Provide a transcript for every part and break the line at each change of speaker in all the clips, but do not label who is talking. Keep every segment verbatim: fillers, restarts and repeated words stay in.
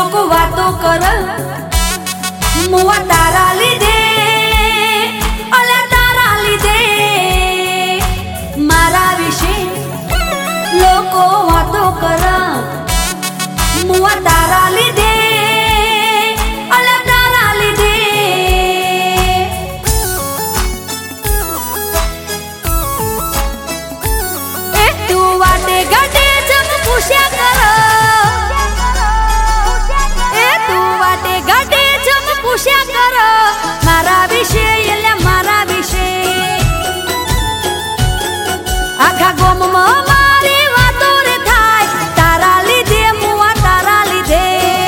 लोग वातो कर मुआ तारा लीधे अला तारा लीधे मारा विषे लोग वातो कर मुआ तारा लीधे अला तारा लीधे ए तू वाटे गाटे जब पूछा कर ए तू वाटे गाटे जब पूछा कर मारा विषे एला मारा विषे आखा गोम मारी वातो रे थाय तारा लीधे मुआ तारा लीधे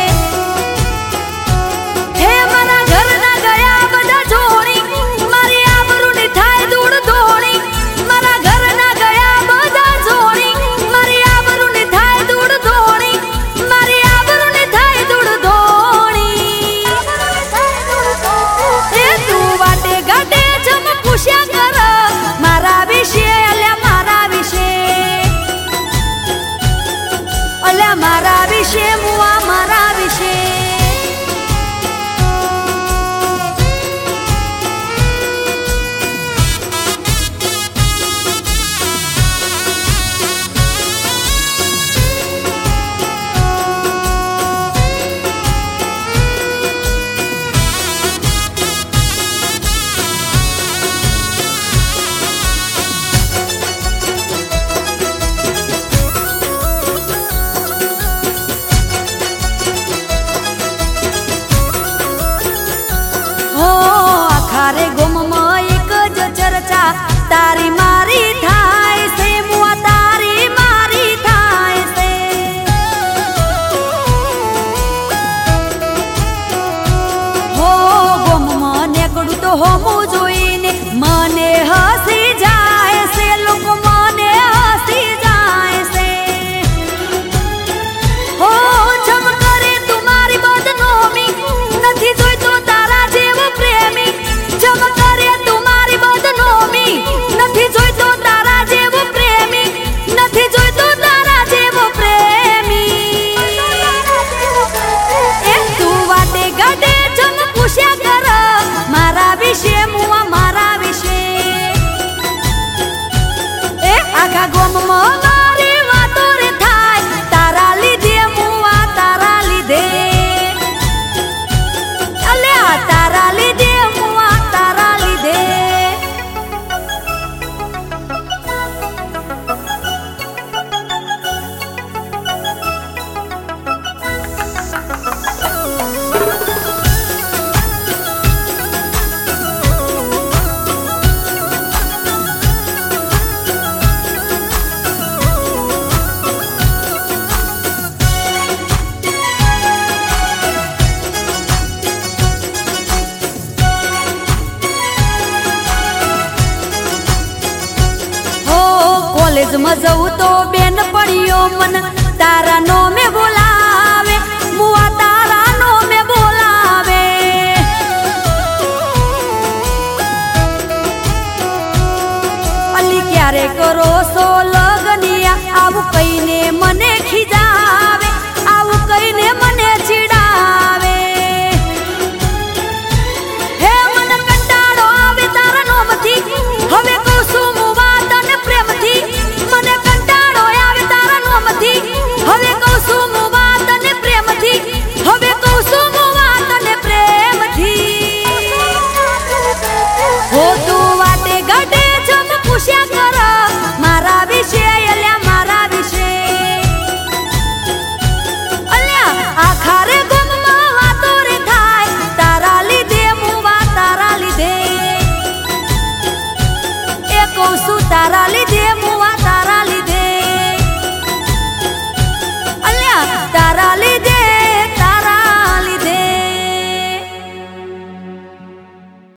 हे मारा घर ना गया बधा जोड़ी मारी आबरू ने थाय दूर धोड़ी मारा घर ना गया बधा जोड़ी मारी आबरू ने थाय दूर धोड़ी मारी आबरू ने थाय दूर धोड़ी ए तू वाटे गाटे जम पूछा कर मारा विषे अल्या मारा विषे अल्या मारा विषे मुआ मारा विषे आखारे गोम में एक ज चर्चा तारी मारी थाय से मुआ तारी मारी थाय से हो गोम में नेकड़ू तो होमू जोईने मने हसी जाए से लोग मने हसी जाए से हो जम करे तुम्हारी बदनामी नथी जोई तो तारा जेवो प्रेमी जम करे तुम्हारी बदनामी नथी जोई तो तारा जेवो प्रेमी नथी जोई तो तारा जेवो प्रेमी ए तू वाटे गाटे जम पूछा कर मारा विषे मुआ मारा विषे ए आखा गोम मारी वातो रे थाय तारा लीधे मुआ तारा लीधे अल्या तारा लीधे मुआ तारा लीधे हो कॉलेज में जाऊ तो बेन पड़ियो मन तारा नो में बोलावे मुआ तारा नो में बोलावे अली क्यारे करो सो लगनिया आव कईने मने खिजावे आव कईने मने चिड़ावे हे मन कंटाळो आवे तारा नो मथी हवे कुसुम वातन प्रेम थी मने कंटाळो आवे तारा नो मथी हवे कुसुम वातन प्रेम थी हवे कुसुम वातन प्रेम थी हो तू वाटे गाटे जम पूछा कर मारा विषे अल्या मारा विषे अल्या आखारे गुम में वातो रे थाय तारा लीधे मुआ तारा लीधे ए कौसु तारा लीधे मुआ तारा लीधे अल्या तारा लीधे